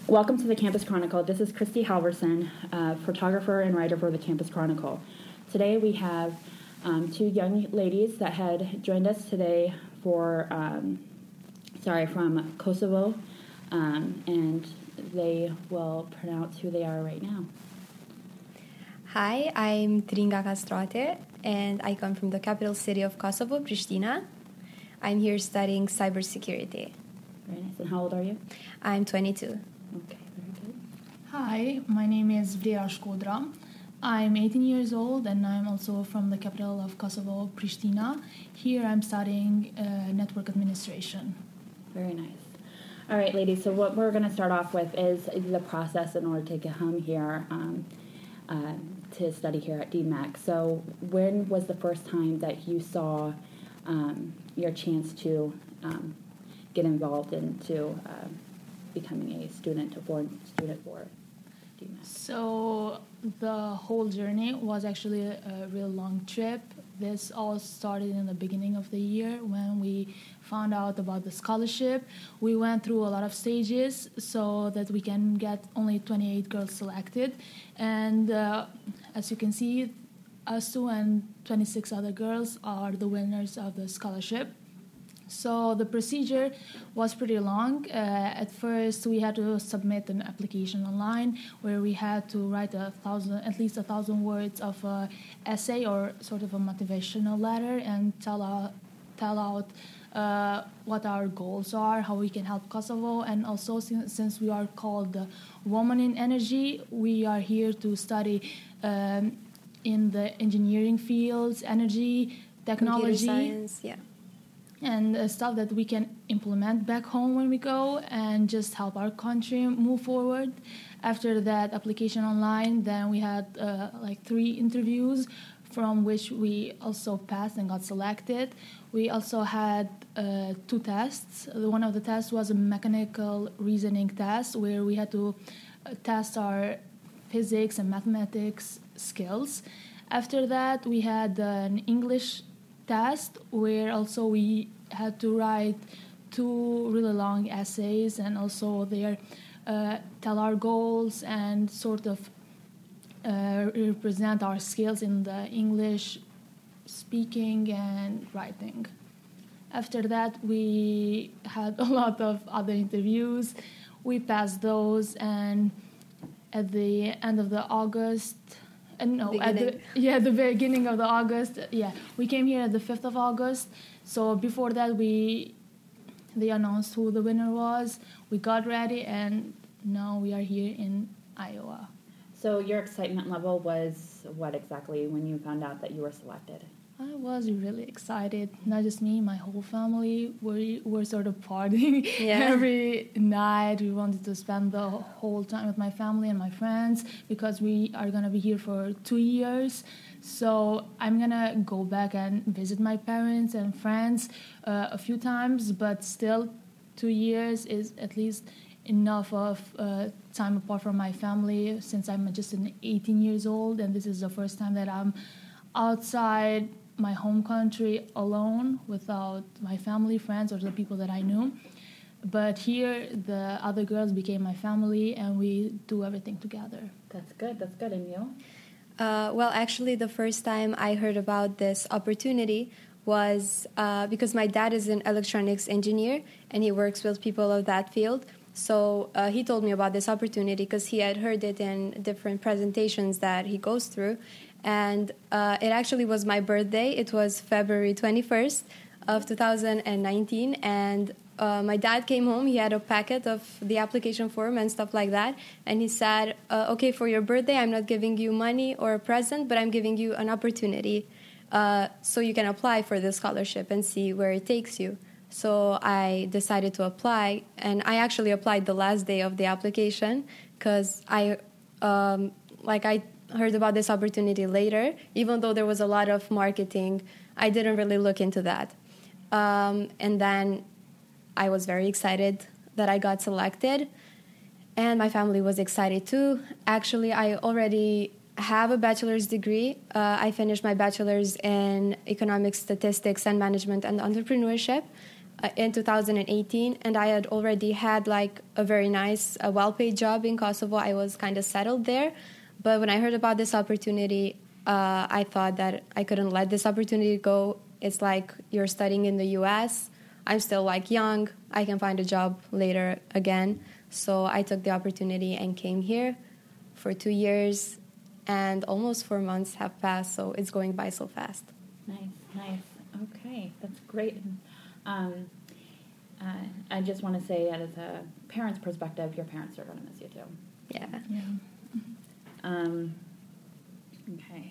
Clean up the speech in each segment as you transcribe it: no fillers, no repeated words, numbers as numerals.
Welcome to the Campus Chronicle. This is Christy Halverson, photographer and writer for the Campus Chronicle. Today we have two young ladies that had joined us today from Kosovo, and they will pronounce who they are right now. Hi, I'm Tringa Castrate, and I come from the capital city of Kosovo, Pristina. I'm here studying cybersecurity. Very nice. And how old are you? I'm 22. Okay, very good. Hi, my name is Vlera Shkodra. I'm 18 years old and I'm also from the capital of Kosovo, Pristina. Here I'm studying network administration. Very nice. All right, ladies, so what we're going to start off with is the process in order to come here to study here at DMAC. So when was the first time that you saw your chance to get involved into becoming a foreign student for DMAC? So the whole journey was actually a real long trip. This all started in the beginning of the year when we found out about the scholarship. We went through a lot of stages so that we can get only 28 girls selected. And as you can see, us two and 26 other girls are the winners of the scholarship. So the procedure was pretty long. At first, we had to submit an application online where we had to write at least 1,000 words of an essay or sort of a motivational letter and tell out what our goals are, how we can help Kosovo, and also since we are called Women in Energy, we are here to study in the engineering fields, energy, technology. Computer science, yeah. And stuff that we can implement back home when we go and just help our country move forward. After that application online, then we had 3 interviews from which we also passed and got selected. We also had 2 tests. One of the tests was a mechanical reasoning test where we had to test our physics and mathematics skills. After that, we had an English test where also we had to write 2 really long essays and also there tell our goals and sort of represent our skills in the English speaking and writing. After that, we had a lot of other interviews. We passed those, and at the end of the August, the beginning of the August. Yeah, we came here at the 5th of August. So before that, they announced who the winner was. We got ready, and now we are here in Iowa. So your excitement level was what exactly when you found out that you were selected? I was really excited. Not just me, my whole family. We were sort of partying every night. We wanted to spend the whole time with my family and my friends because we are going to be here for 2 years. So I'm going to go back and visit my parents and friends a few times, but still 2 years is at least enough of time apart from my family since I'm just 18 years old, and this is the first time that I'm outside my home country alone without my family, friends, or the people that I knew. But here, the other girls became my family, and we do everything together. That's good. And you? Well, actually, the first time I heard about this opportunity was because my dad is an electronics engineer, and he works with people of that field. So he told me about this opportunity because he had heard it in different presentations that he goes through. And it actually was my birthday. It was February 21st of 2019. And my dad came home. He had a packet of the application form and stuff like that. And he said, okay, for your birthday, I'm not giving you money or a present, but I'm giving you an opportunity so you can apply for the scholarship and see where it takes you. So I decided to apply. And I actually applied the last day of the application because I heard about this opportunity later. Even though there was a lot of marketing, I didn't really look into that. And then I was very excited that I got selected, and my family was excited too. Actually, I already have a bachelor's degree. I finished my bachelor's in economics, statistics, and management and entrepreneurship. in 2018, and I had already had like a very nice, well-paid job in Kosovo. I was kind of settled there. But when I heard about this opportunity, I thought that I couldn't let this opportunity go. It's like you're studying in the U.S. I'm still like young. I can find a job later again. So I took the opportunity and came here for 2 years, and almost 4 months have passed. So it's going by so fast. Nice. Okay, that's great. I just want to say, as a parent's perspective, your parents are going to miss you too. Yeah. Okay.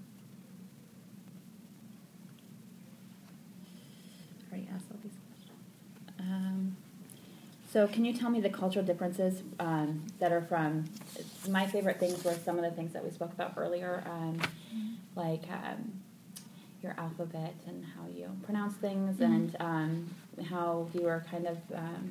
I already asked all these questions. So can you tell me the cultural differences that are from, my favorite things were some of the things that we spoke about earlier, like your alphabet and how you pronounce things, and how you were kind of,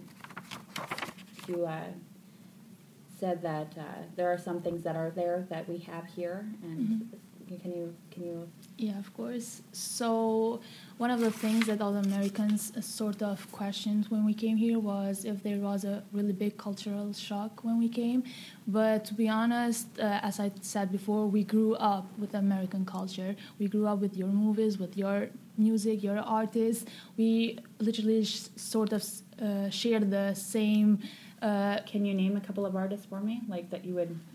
you said that there are some things that are there that we have here, and can you? Yeah, of course. So one of the things that all the Americans sort of questioned when we came here was if there was a really big cultural shock when we came. But to be honest, as I said before, we grew up with American culture. We grew up with your movies, with your music, your artists. We literally sort of share the same. Can you name a couple of artists for me, like that you would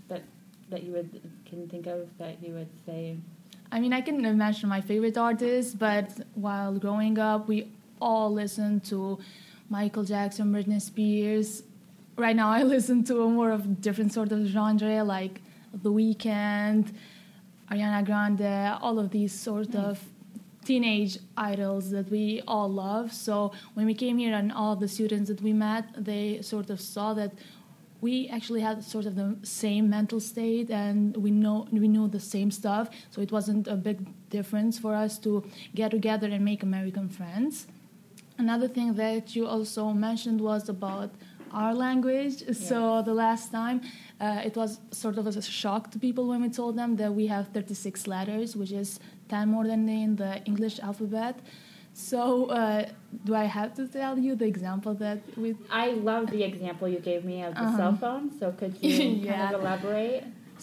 can think of that you would say? I mean, I can mention my favorite artists, but while growing up, we all listened to Michael Jackson, Britney Spears. Right now, I listen to a more of different sort of genre, like The Weeknd, Ariana Grande, all of these sort of teenage idols that we all love. So when we came here and all the students that we met, they sort of saw that we actually had sort of the same mental state, and we knew the same stuff. So it wasn't a big difference for us to get together and make American friends. Another thing that you also mentioned was about our language. Yes. So the last time, it was sort of a shock to people when we told them that we have 36 letters, which is 10 more than in the English alphabet. So, do I have to tell you the example that we... I love the example you gave me of the cell phone, so could you kind of elaborate?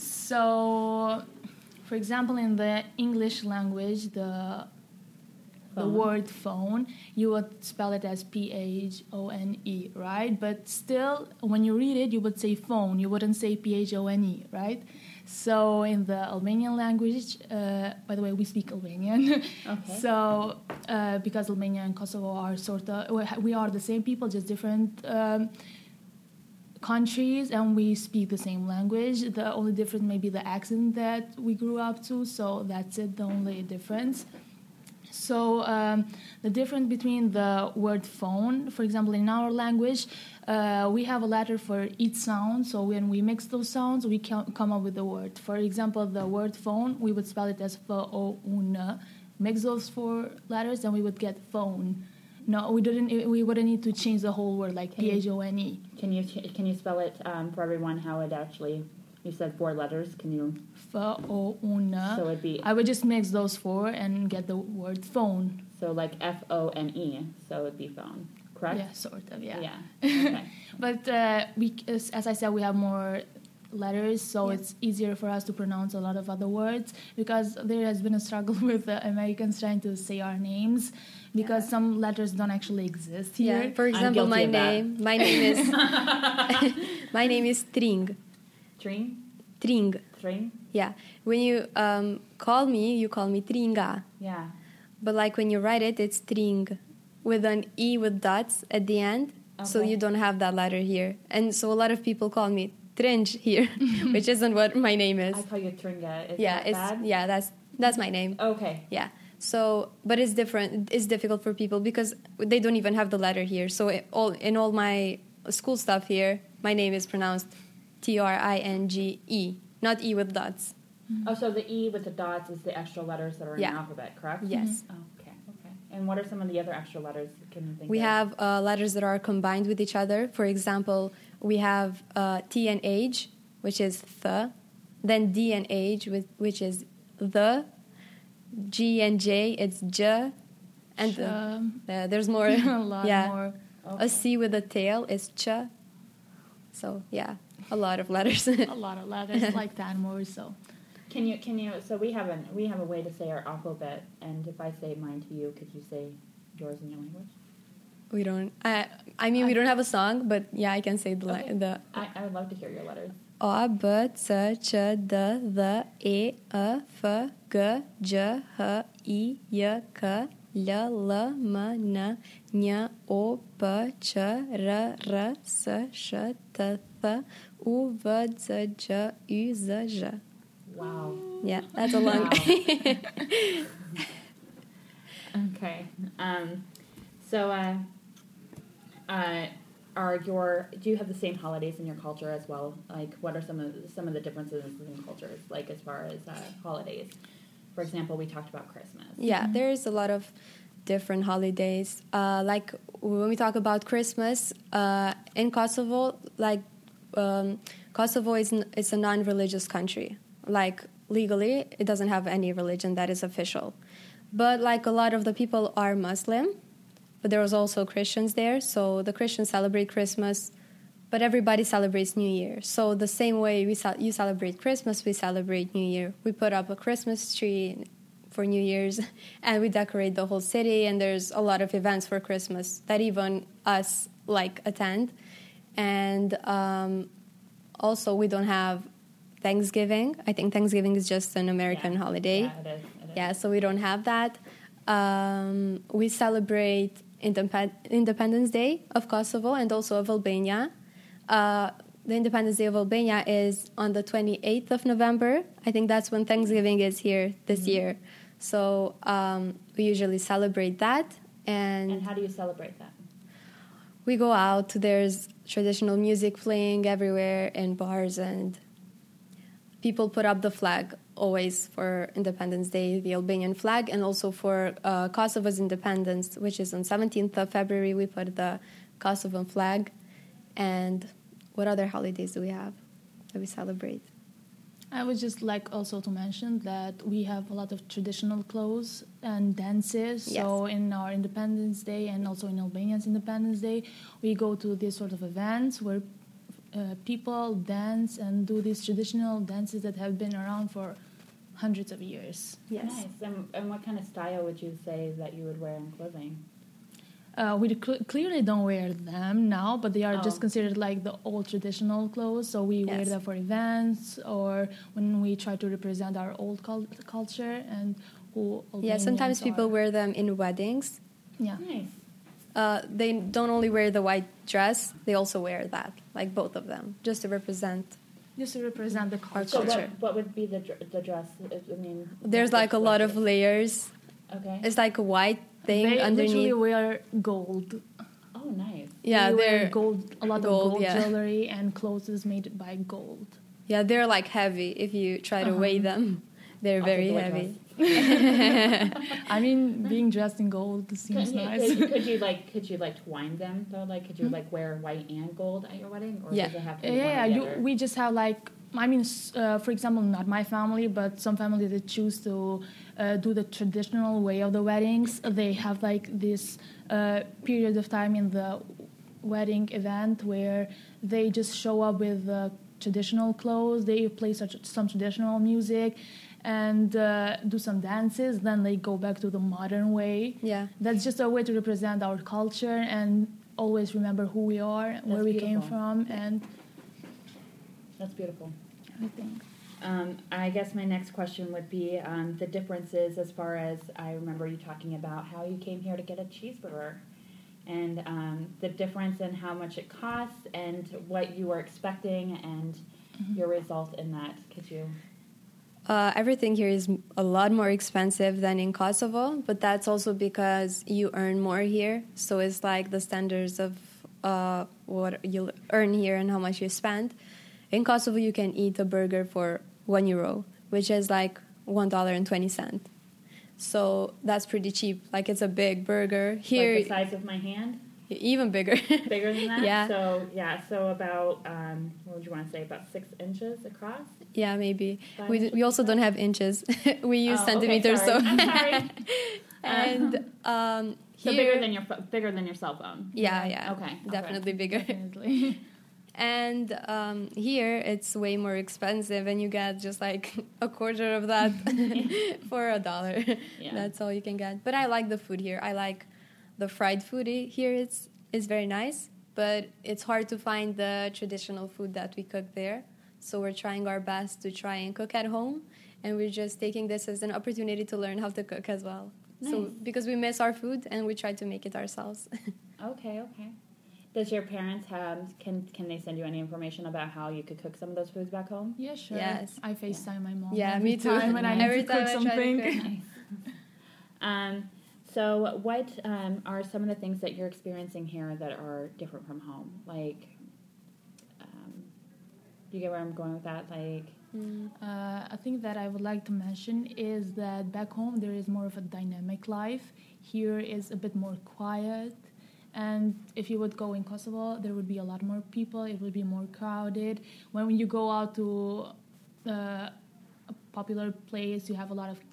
So, for example, in the English language, the word phone, you would spell it as Phone, right? But still, when you read it, you would say phone. You wouldn't say Phone, right? So in the Albanian language, by the way, we speak Albanian. Okay. So because Albania and Kosovo are we are the same people, just different countries, and we speak the same language. The only difference may be the accent that we grew up to, so that's it, the only difference. So the difference between the word phone, for example, in our language, we have a letter for each sound. So when we mix those sounds, we can come up with the word. For example, the word phone, we would spell it as F-O-U-N. Mix those 4 letters, and we would get phone. No, we wouldn't need to change the whole word, like P-H-O-N-E. Can you spell it for everyone how it actually... You said 4 letters. Can you? F-O-U-N. So it'd be. I would just mix those 4 and get the word phone. So like F-O-N-E. So it'd be phone, correct? Yeah, sort of. Yeah. Yeah. Okay. But as I said, we have more letters, so it's easier for us to pronounce a lot of other words, because there has been a struggle with Americans trying to say our names, because some letters don't actually exist here. Yeah. For example, my name is my name is Tring. Tring. Yeah. When you call me, you call me Tringa. Yeah. But like when you write it, it's Tring with an E with dots at the end. Okay. So you don't have that letter here. And so a lot of people call me Trinj here, which isn't what my name is. I call you Tringa. Is that bad? Yeah, that's my name. Okay. Yeah. So, but it's different. It's difficult for people because they don't even have the letter here. So in all my school stuff here, my name is pronounced Tringe, not E with dots. Oh, so the E with the dots is the extra letters that are in the alphabet, correct? Yes. Okay. And what are some of the other extra letters? Can you think we of? have letters that are combined with each other. For example, we have T and H, which is th, then D and H, which is the, G and J, it's j, And there's more. A lot more. Okay. A C with a tail is ch. So yeah, a lot of letters. A lot of letters like that more. So Can you? So we have a way to say our alphabet, and if I say mine to you, could you say yours in your language? We don't. I mean, we don't have a song, but yeah, I can say the. I would love to hear your letters. A, B, C, Ch, D, Th, E, F, G, J, H, I, J, K, L, M, N, Ň, O, P, Q, R, S, Š, T, Th, U, V, Z, J, U, Z, Ž. Wow. Yeah, that's a long. Okay. So, do you have the same holidays in your culture as well? Like, what are some of the differences in cultures, like as far as holidays? For example, we talked about Christmas. Yeah, there's a lot of different holidays. Like when we talk about Christmas in Kosovo, like Kosovo is a non-religious country. Like legally, it doesn't have any religion that is official. But like a lot of the people are Muslim. But there was also Christians there, so the Christians celebrate Christmas, but everybody celebrates New Year. So the same way you celebrate Christmas, we celebrate New Year. We put up a Christmas tree for New Year's, and we decorate the whole city, and there's a lot of events for Christmas that even us attend. And also we don't have Thanksgiving. I think Thanksgiving is just an American holiday. Yeah, it is. Yeah, so we don't have that. We celebrate Independence Day of Kosovo and also of Albania. The Independence Day of Albania is on the 28th of November. I think that's when Thanksgiving is here this year. So we usually celebrate that. And how do you celebrate that? We go out. There's traditional music playing everywhere in bars, and people put up the flag always for Independence Day, the Albanian flag, and also for Kosovo's independence, which is on 17th of February, we put the Kosovan flag. And what other holidays do we have that we celebrate? I would just like also to mention that we have a lot of traditional clothes and dances. Yes. So in our Independence Day and also in Albania's Independence Day, we go to these sort of events where people dance and do these traditional dances that have been around for hundreds of years. Yes. Nice. And what kind of style would you say that you would wear in clothing? We clearly don't wear them now, but they are just considered like the old traditional clothes. So we wear them for events or when we try to represent our old culture and who Albanians sometimes people are. wear them in weddings. Yeah. Nice. They don't only wear the white dress, they also wear that, like both of them, just to represent. Just to represent the Our culture. culture. What would be the dress? I mean, There's like a lot of layers. Okay. It's like a white thing They underneath. literally wear gold. Oh, nice. Yeah, They wear they're a lot of gold, gold yeah. jewelry and clothes made by gold. Yeah, they're like heavy. If you try to weigh them, they're Also very the heavy. I mean, being dressed in gold seems nice. Could you twine them though? Like, could you wear white and gold at your wedding, or Yeah. does it have to be Yeah, one or the other? we just have for example, not my family, but some families that choose to do the traditional way of the weddings. They have this period of time in the wedding event where they just show up with traditional clothes. They play some traditional music and do some dances. Then they go back to the modern way. Yeah. That's just a way to represent our culture and always remember who we are, where we came beautiful. from, and That's beautiful. everything. I guess my next question would be the differences as far as I remember you talking about how you came here to get a cheeseburger and the difference in how much it costs and what you were expecting and your result in that. Could you? Everything here is a lot more expensive than in Kosovo, but that's also because you earn more here. So it's like the standards of what you earn here and how much you spend. In Kosovo, you can eat a burger for €1, which is like $1.20. So that's pretty cheap. Like, it's a big burger. Here, Like the size of my hand? even bigger. Bigger than that? Yeah. So about, what would you want to say, about 6 inches across? Yeah, maybe. 5 We inches also don't have inches. We use centimeters. Okay, sorry. So I'm sorry. And so here, bigger than your cell phone. yeah. Okay. Definitely bigger. Definitely. And here it's way more expensive, and you get just like a quarter of that for $1. Yeah. That's all you can get. But I like the food here. I like the fried food here. It's very nice, but it's hard to find the traditional food that we cook there. So we're trying our best to try and cook at home, and we're just taking this as an opportunity to learn how to cook as well. Nice. So because we miss our food, and we try to make it ourselves. Okay. Does your parents can they send you any information about how you could cook some of those foods back home? Yeah, sure. Yes. I FaceTime my mom. Yeah, every me too. time when I need Every to time cook I try to something. cook. So what are some of the things that you're experiencing here that are different from home? Like, you get where I'm going with that? Like, A thing that I would like to mention is that back home there is more of a dynamic life. Here is a bit more quiet. And if you would go in Kosovo, there would be a lot more people. It would be more crowded. When you go out to a popular place, you have a lot of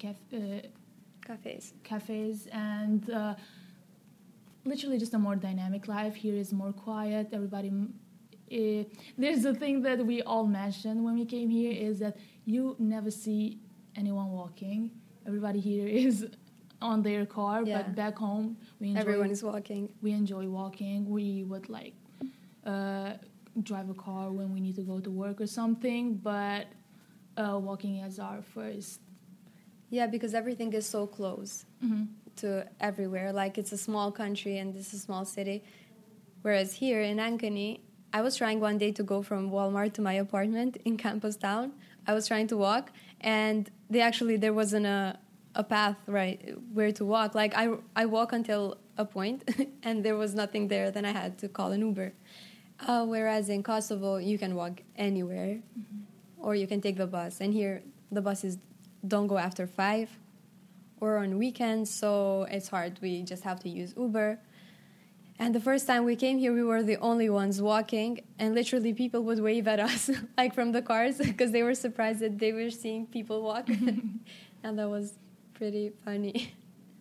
cafes, and literally just a more dynamic life. Here is more quiet. Everybody. There's a thing that we all mentioned when we came here is that you never see anyone walking. Everybody here is on their car, but back home Everyone is walking. We enjoy walking. We would like drive a car when we need to go to work or something, but walking is our first. Yeah, because everything is so close to everywhere. Like, it's a small country and this is a small city. Whereas here in Ankara, I was trying one day to go from Walmart to my apartment in Campus Town. I was trying to walk, and there wasn't a path right where to walk. Like, I walk until a point, and there was nothing there. Then I had to call an Uber. Whereas in Kosovo, you can walk anywhere, or you can take the bus. And here, the buses don't go after 5 or on weekends, so it's hard. We just have to use Uber. And the first time we came here, we were the only ones walking, and literally people would wave at us, like from the cars, because they were surprised that they were seeing people walk. And that was pretty funny.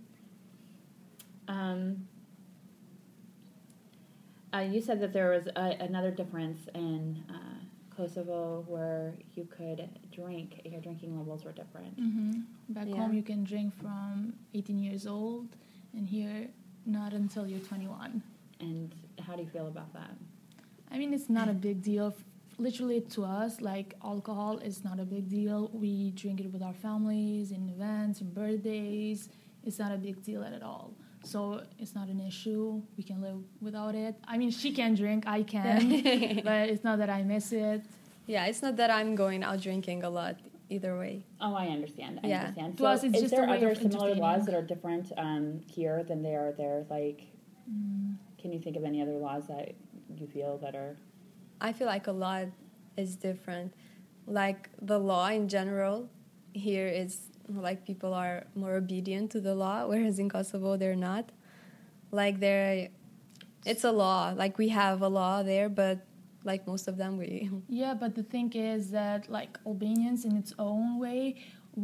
You said that there was another difference in Kosovo where you could drink. Your drinking levels were different. Back home, you can drink from 18 years old, and here, not until you're 21. And how do you feel about that? I mean, it's not a big deal. Literally, to us, like, alcohol is not a big deal. We drink it with our families, in events, in birthdays. It's not a big deal at all. So it's not an issue. We can live without it. I mean, she can drink, I can, but it's not that I miss it. Yeah, it's not that I'm going out drinking a lot either way. Oh, I understand. I understand. To us, it's is just there a way other of similar laws entertaining. that are different here than they are there? Like, can you think of any other laws that you feel that are... I feel like a lot is different. Like, the law in general here is, like, people are more obedient to the law, whereas in Kosovo they're not. Like, it's a law. Like, we have a law there, but like most of them, we... Yeah, but the thing is that, like, Albanians in its own way,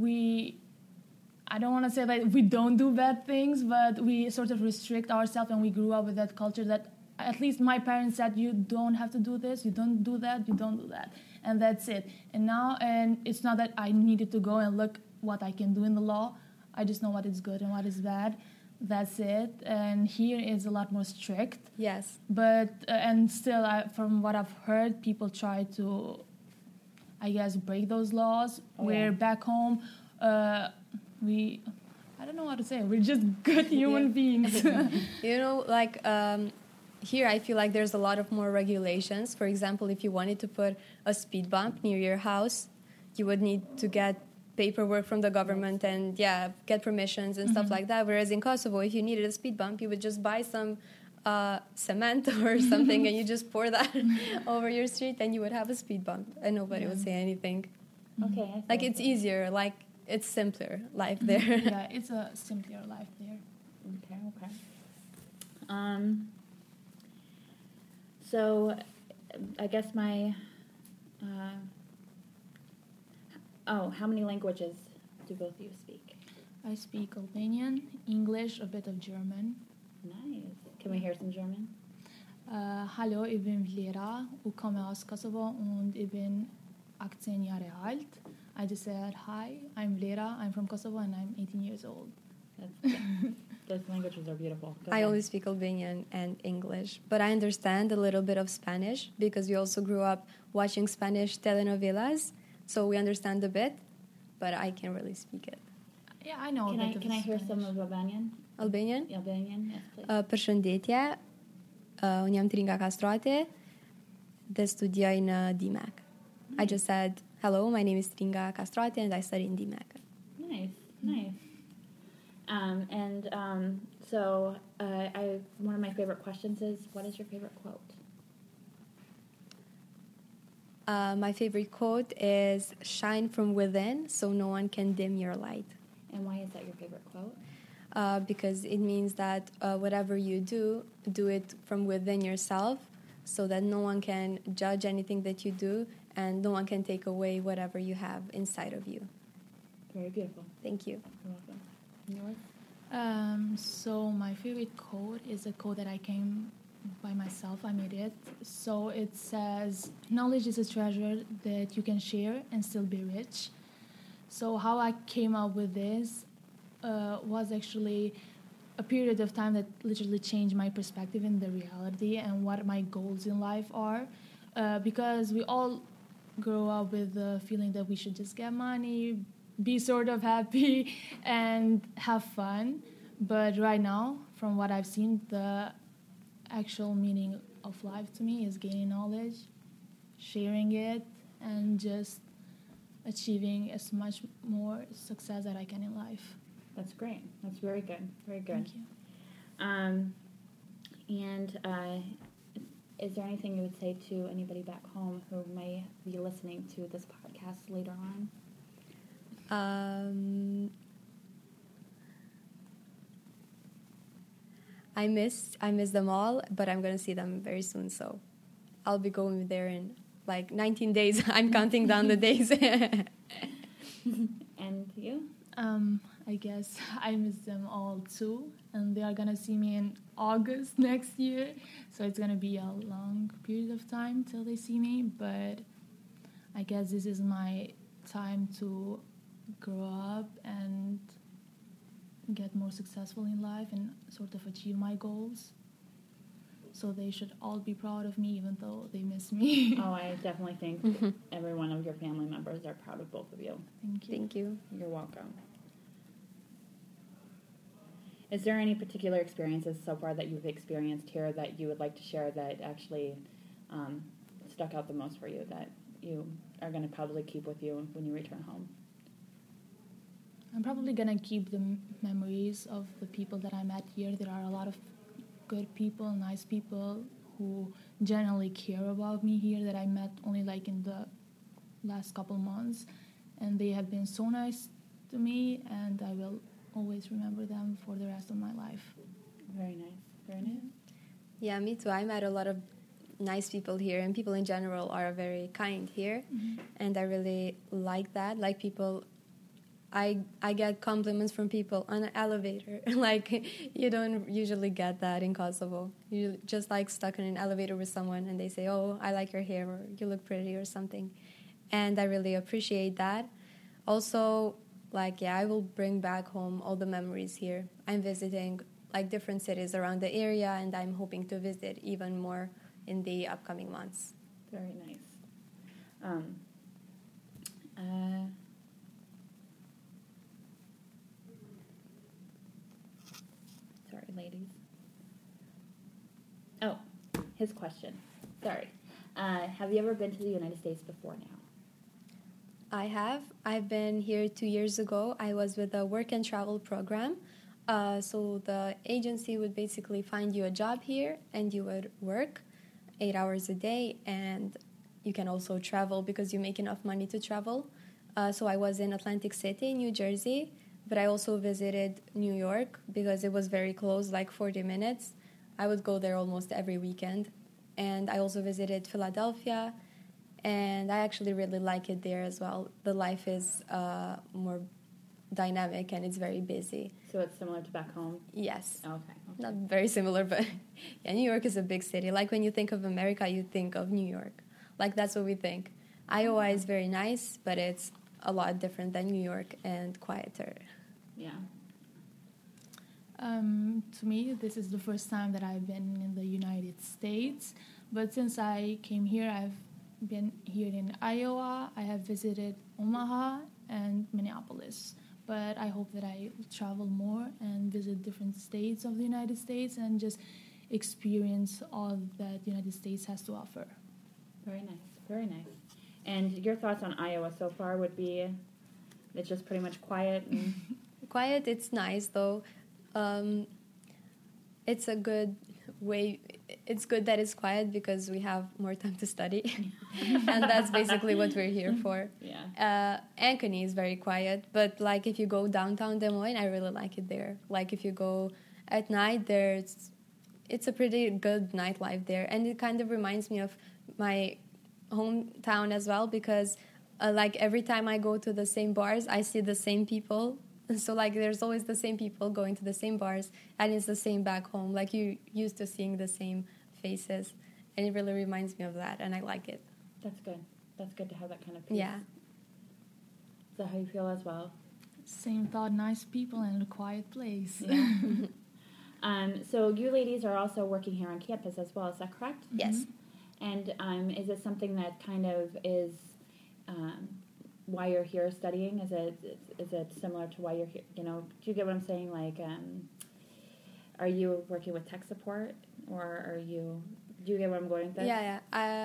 I don't want to say that we don't do bad things, but we sort of restrict ourselves, and we grew up with that culture that at least my parents said, you don't have to do this, you don't do that, you don't do that. And that's it. And it's not that I needed to go and look what I can do in the law. I just know what is good and what is bad. That's it. And here is a lot more strict. Yes. But, and still, from what I've heard, people try to, I guess, break those laws. Where back home, I don't know what to say. We're just good human beings. You know, like, here I feel like there's a lot of more regulations. For example, if you wanted to put a speed bump near your house, you would need to get paperwork from the government and, get permissions and stuff like that. Whereas in Kosovo, if you needed a speed bump, you would just buy some cement or something and you just pour that over your street and you would have a speed bump and nobody would say anything. Okay. Like, it's easier. Like, it's simpler life there. Yeah, it's a simpler life there. Okay. So, I guess how many languages do both of you speak? I speak Albanian, English, a bit of German. Nice. Can we hear some German? Hallo, ich bin Vlera och kommer aus Kosovo und ich bin 18 Jahre alt. I just said, hi, I'm Vlera, I'm from Kosovo and I'm 18 years old. Those languages are beautiful. Go I ahead. only speak Albanian and English, but I understand a little bit of Spanish because we also grew up watching Spanish telenovelas, so we understand a bit, but I can't really speak it. Yeah, I know. Can I hear some of Albanian? Albanian? Albanian, yes, please. Përshëndetje, unë jam Tringa Kastrati dhe studioj në DMAC. I just said, hello, my name is Tringa Kastrati and I study in DMAC. Nice. So one of my favorite questions is, what is your favorite quote? My favorite quote is, shine from within so no one can dim your light. And why is that your favorite quote? Because it means that whatever you do it from within yourself so that no one can judge anything that you do and no one can take away whatever you have inside of you. Very beautiful. Thank you. You're welcome. Yours? So my favorite quote is a quote that I came by myself. I made it. So it says, knowledge is a treasure that you can share and still be rich. So how I came up with this was actually a period of time that literally changed my perspective in the reality and what my goals in life are. Because we all grow up with the feeling that we should just get money, be sort of happy, and have fun. But right now, from what I've seen, the actual meaning of life to me is gaining knowledge, sharing it, and just achieving as much more success that I can in life. That's great. That's very good. Very good. Thank you. Is there anything you would say to anybody back home who may be listening to this podcast later on? I miss them all, but I'm going to see them very soon, so I'll be going there in like 19 days. I'm counting down the days. And you? I guess I miss them all too, and they are gonna see me in August next year, so it's gonna be a long period of time till they see me, but I guess this is my time to grow up and get more successful in life and sort of achieve my goals. So they should all be proud of me, even though they miss me. Oh, I definitely think every one of your family members are proud of both of you. Thank you. Thank you. You're welcome. Is there any particular experiences so far that you've experienced here that you would like to share that actually stuck out the most for you, that you are going to probably keep with you when you return home? I'm probably gonna keep the memories of the people that I met here. There are a lot of good people, nice people who genuinely care about me here that I met only like in the last couple months, and they have been so nice to me, and I will always remember them for the rest of my life. Very nice. Very nice. Yeah, me too. I met a lot of nice people here, and people in general are very kind here, and I really like that. Like people, I get compliments from people on an elevator. Like, you don't usually get that in Kosovo. You just like stuck in an elevator with someone and they say, oh, I like your hair, or you look pretty, or something. And I really appreciate that. Also, like, yeah, I will bring back home all the memories here. I'm visiting like different cities around the area, and I'm hoping to visit even more in the upcoming months. Very nice. Sorry, ladies. Oh, his question. Sorry. Have you ever been to the United States before now? I have. I've been here 2 years ago. I was with a work and travel program. So the agency would basically find you a job here, and you would work 8 hours a day, and you can also travel because you make enough money to travel. So I was in Atlantic City, New Jersey, but I also visited New York because it was very close, like 40 minutes. I would go there almost every weekend. And I also visited Philadelphia, and I actually really like it there as well. The life is more dynamic and it's very busy. So it's similar to back home? Yes. Okay. Not very similar, but yeah, New York is a big city. Like when you think of America, you think of New York. Like that's what we think. Iowa is very nice, but it's a lot different than New York and quieter. Yeah. To me, this is the first time that I've been in the United States. But since I came here, I've been here in Iowa. I have visited Omaha and Minneapolis. But I hope that I will travel more and visit different states of the United States and just experience all that the United States has to offer. Very nice. Very nice. And your thoughts on Iowa so far would be it's just pretty much quiet? And Quiet, it's nice though. It's a good way. It's good that it's quiet because we have more time to study. And that's basically what we're here for. Yeah. Ankeny is very quiet, but like if you go downtown Des Moines, I really like it there. Like if you go at night, it's a pretty good nightlife there. And it kind of reminds me of my hometown as well because like every time I go to the same bars, I see the same people. So like there's always the same people going to the same bars and it's the same back home. Like you used to seeing the same faces and it really reminds me of that and I like it. That's good. That's good to have that kind of peace. Yeah. Is that how you feel as well? Same thought, nice people and a quiet place. Yeah. So you ladies are also working here on campus as well, is that correct? Yes. And is it something that kind of is why you're here studying? Is it similar to why you're here? You know, do you get what I'm saying? Like, are you working with tech support, or are you? Do you get what I'm going with this? Yeah.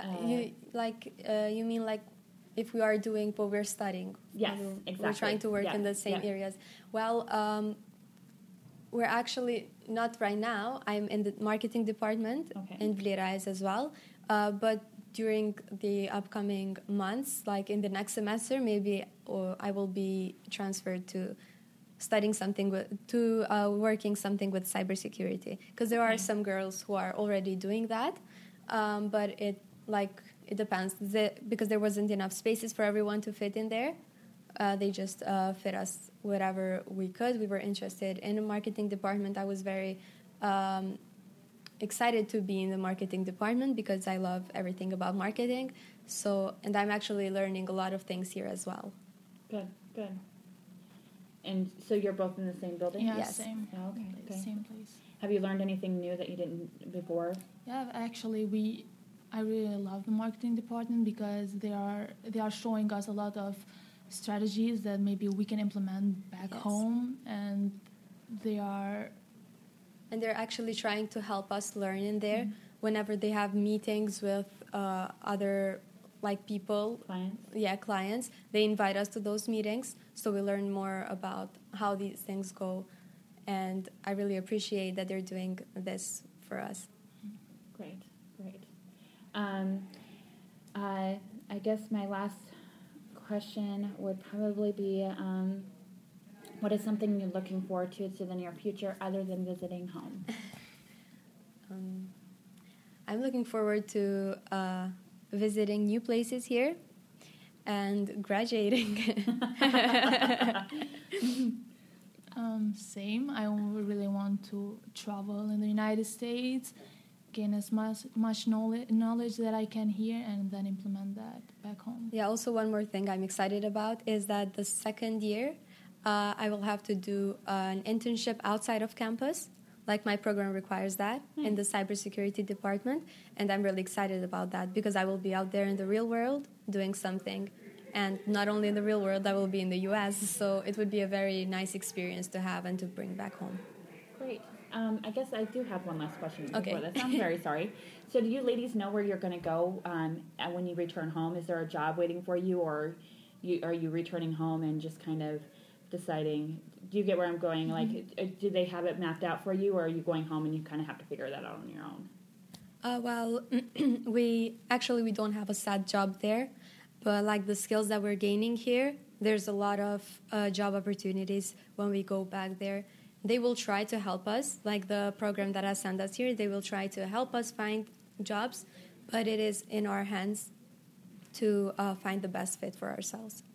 You mean like if we are doing what we're studying? Yes, exactly. We're trying to work in the same areas. Well, we're actually not right now. I'm in the marketing department in Vlirais as well, but during the upcoming months, like in the next semester, maybe I will be transferred to studying something working something with cybersecurity. Because there are some girls who are already doing that, but it depends. Because there wasn't enough spaces for everyone to fit in there, they just fit us whatever we could. We were interested in the marketing department. I was very excited to be in the marketing department because I love everything about marketing. So, and I'm actually learning a lot of things here as well. Good. And so you're both in the same building? Yeah, yes. Same. Oh, okay. Same place. Have you learned anything new that you didn't before? Yeah, actually, I really love the marketing department because they are showing us a lot of strategies that maybe we can implement back home, and they're actually trying to help us learn in there. Whenever they have meetings with other people, clients, they invite us to those meetings, so we learn more about how these things go, and I really appreciate that they're doing this for us. Great. I guess my last question would probably be, what is something you're looking forward to the near future other than visiting home? I'm looking forward to visiting new places here and graduating. Same. I really want to travel in the United States, gain as much knowledge that I can here, and then implement that back home. Yeah, also one more thing I'm excited about is that the second year I will have to do an internship outside of campus. Like my program requires that in the cybersecurity department, and I'm really excited about that because I will be out there in the real world doing something. And not only in the real world, I will be in the U.S., so it would be a very nice experience to have and to bring back home. Great. I guess I do have one last question before this. I'm very sorry. So do you ladies know where you're going to go when you return home? Is there a job waiting for you, or are you returning home and just kind of deciding? Do you get where I'm going? Like, do they have it mapped out for you, or are you going home and you kind of have to figure that out on your own? Well, we don't have a set job there, but like the skills that we're gaining here, there's a lot of job opportunities when we go back there. They will try to help us, like the program that has sent us here, they will try to help us find jobs, but it is in our hands to find the best fit for ourselves.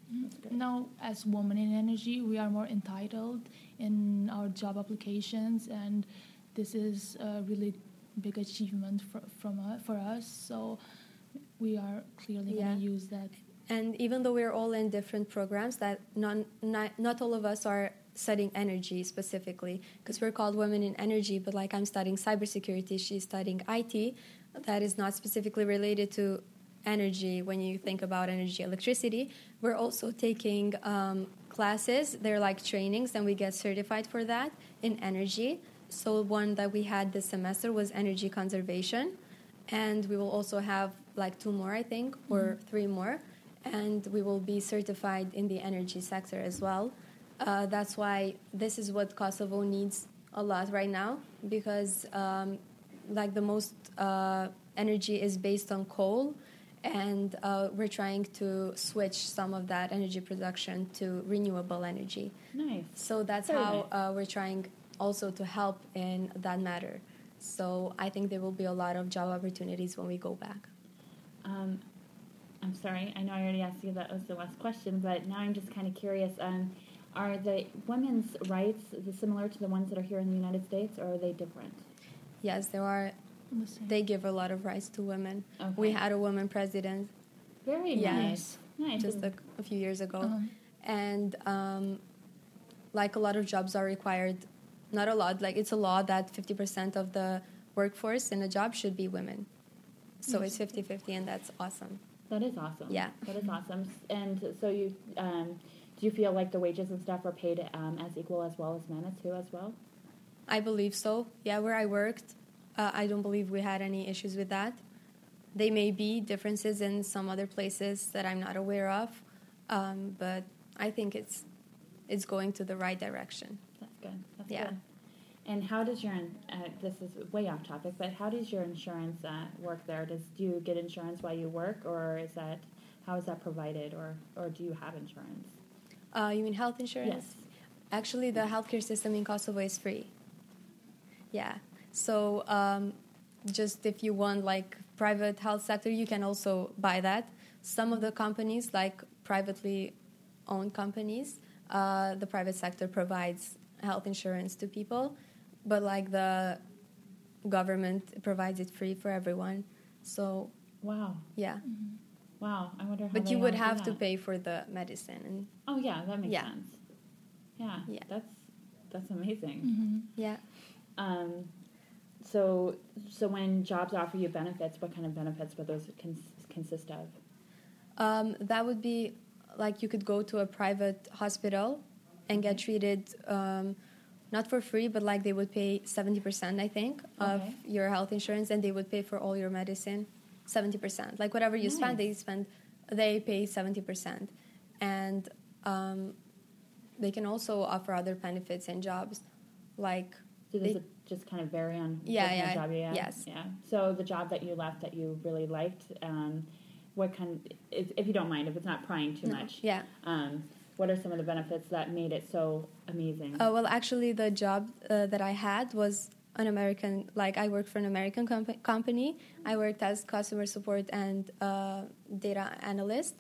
That's good. Now, as women in energy, we are more entitled in our job applications, and this is a really big achievement for us. So we are clearly going to use that. And even though we're all in different programs, that not all of us are studying energy specifically, because we're called Women in Energy, but like I'm studying cybersecurity, she's studying IT. That is not specifically related to energy when you think about energy, electricity. We're also taking classes. They're like trainings, and we get certified for that in energy. So one that we had this semester was energy conservation, and we will also have like 2 more, I think, or 3 more, and we will be certified in the energy sector as well. That's why this is what Kosovo needs a lot right now, because like the most energy is based on coal, and we're trying to switch some of that energy production to renewable energy. Nice. So that's Very how nice. we're trying also to help in that matter. So I think there will be a lot of job opportunities when we go back. I'm sorry, I know I already asked you that was the last question, but now I'm just kind of curious. Are the women's rights similar to the ones that are here in the United States, or are they different? Yes, there are. They give a lot of rights to women. Okay. We had a woman president Very Yes. nice. just a few years ago. And like a lot of jobs are required, not a lot, like it's a law that 50% of the workforce in a job should be women. So it's 50-50, and that's awesome. That is awesome. Yeah. That is awesome. And so you, do you feel like the wages and stuff are paid as equal as well as men too as well? I believe so. Yeah, where I worked, I don't believe we had any issues with that. There may be differences in some other places that I'm not aware of, but I think it's going to the right direction. That's good. That's Yeah. good. And how does your, this is way off topic, but how does your insurance work there? Do you get insurance while you work, or how is that provided, or do you have insurance? You mean health insurance? Yes. Actually, the healthcare system in Kosovo is free. Yeah. So just if you want like private health sector, you can also buy that. Some of the companies, like privately owned companies, the private sector provides health insurance to people, but like the government provides it free for everyone. So Wow. yeah. Wow. I wonder how But they you would do have to that. pay for the medicine. And Oh yeah, that makes Yeah. sense. Yeah. Yeah. That's amazing. yeah. So when jobs offer you benefits, what kind of benefits would those consist of? That would be like you could go to a private hospital and get treated, not for free, but like they would pay 70%, I think, of Okay. your health insurance, and they would pay for all your medicine, 70%. Like whatever you spend, they pay 70%. And they can also offer other benefits and jobs, like So does it just kind of vary on Yeah, what kind yeah, of job you have? yes. Yeah. So the job that you left that you really liked, what kind? If you don't mind, if it's not prying too much. Yeah. What are some of the benefits that made it so amazing? Well, actually, the job that I had was an American, like I worked for an American company. I worked as customer support and data analyst.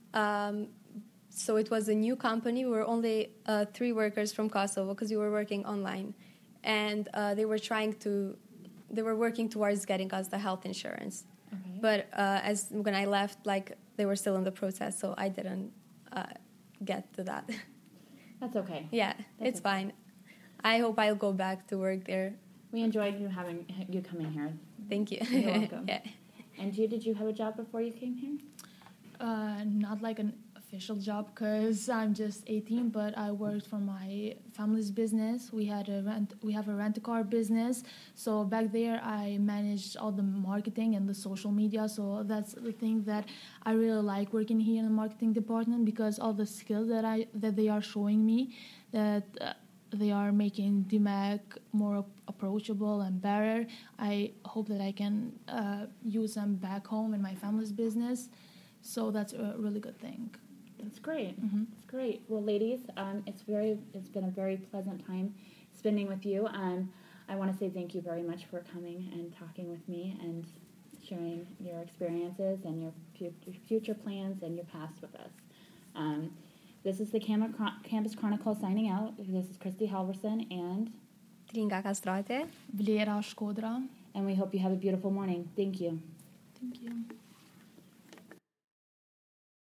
So it was a new company. We were only 3 workers from Kosovo because we were working online. And they were working towards getting us the health insurance. Okay. But when I left, like they were still in the process, so I didn't get to that. That's okay. Yeah, That's it's okay. fine. I hope I'll go back to work there. We enjoyed you coming here. Thank you. You're welcome. Yeah. And did you have a job before you came here? Not like an official job because I'm just 18, but I worked for my family's business. We have a rent-a-car business. So back there, I managed all the marketing and the social media. So that's the thing that I really like working here in the marketing department, because all the skills that they are showing me, that they are making DMAC more approachable and better. I hope that I can use them back home in my family's business. So that's a really good thing. That's great. Mm-hmm. That's great. Well, ladies, it's been a very pleasant time spending with you. I want to say thank you very much for coming and talking with me and sharing your experiences and your future plans and your past with us. This is the Campus Chronicle signing out. This is Christy Halverson and Tringa Castrote. Vlera Shkodra. we hope you have a beautiful morning. Thank you. Thank you.